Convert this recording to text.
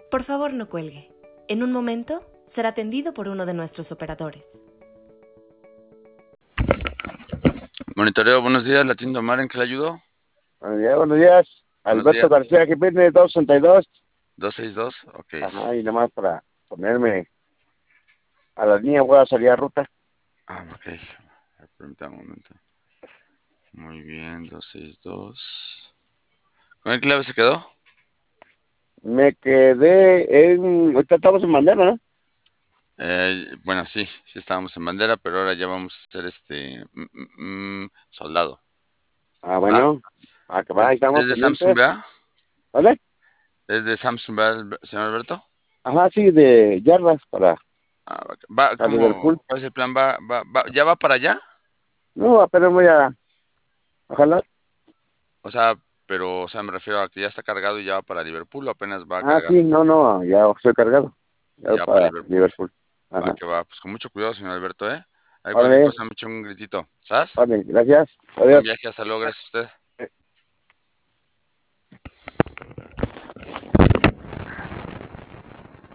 Por favor, no cuelgue. En un momento será atendido por uno de nuestros operadores. Monitoreo, buenos días, la tienda Omar, ¿en qué le ayudo? Buenos días. Buenos Alberto días. García Jiménez, 262. 262, ok. Ajá, y nomás para ponerme a la línea voy a salir a ruta. Ok. Permítame un momento. Muy bien, 262. ¿Con qué clave se quedó? Me quedé ahorita estamos en Bandera, ¿no? Bueno, sí estábamos en bandera, pero ahora ya vamos a hacer soldado. ¿Va? Bueno, a que va, ahí estamos ¿Es de Samsung, pendientes. verdad? ¿Vale? ¿Es de Samsung, verdad, señor Alberto? Ajá, sí, de yardas Va, para Liverpool. ¿cuál es el plan? ¿Ya va para allá? No, apenas voy a jalar. O sea, pero, me refiero a que ya está cargado y ya va para Liverpool, o apenas va a Ah, cargar. sí, no, ya estoy cargado. Ya voy Ya para para Liverpool. Liverpool. Va Ajá. que va. Pues con mucho cuidado, señor Alberto, ¿eh? Hay cualquier Vale, cosa, me echa un gritito. ¿Sabes? vale, gracias. Buen Adiós. viaje, hasta luego, gracias a usted.